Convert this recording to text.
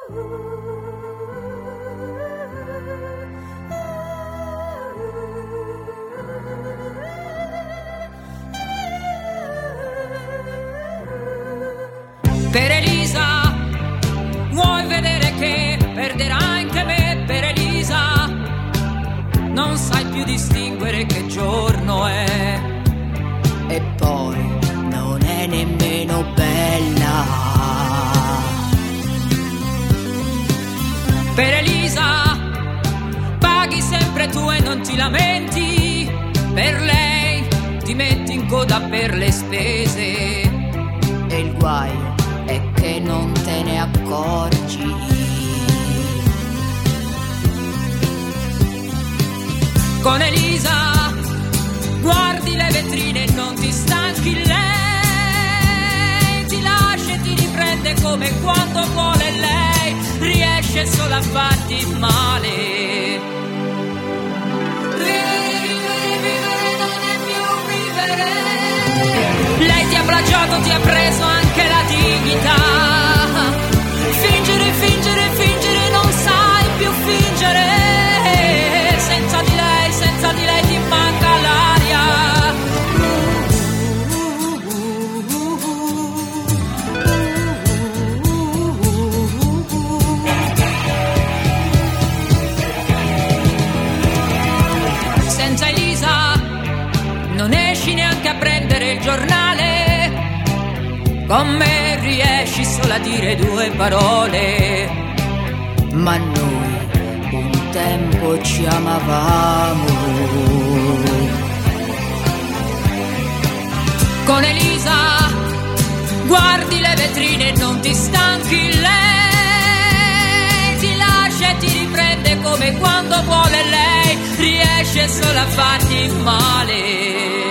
Per Elisa, vuoi vedere che perderai anche me? Per Elisa, non sai più distinguere che giorno è. E poi non è nemmeno bella. Per Elisa, paghi sempre tu e non ti lamenti. Per lei ti metti in coda per le spese. E il guaio è che non te ne accorgi. Con Elisa guardi le vetrine e non ti stanchi. Lei ti lascia e ti riprende come quando vuole lei. Riesce solo a farti male. Vivere non è più vivere. Lei ti ha plagiato, ti ha preso anche la dignità. Fingere, fingere, fingere, non sai più fingere. Senza di lei ti manca l'aria. Senza Elisa non esci neanche a prendere il giornale. Con me riesci solo a dire due parole. Ma noi un tempo ci amavamo. Con Elisa guardi le vetrine e non ti stanchi. Lei ti lascia e ti riprende come quando vuole lei. Riesce solo a farti male.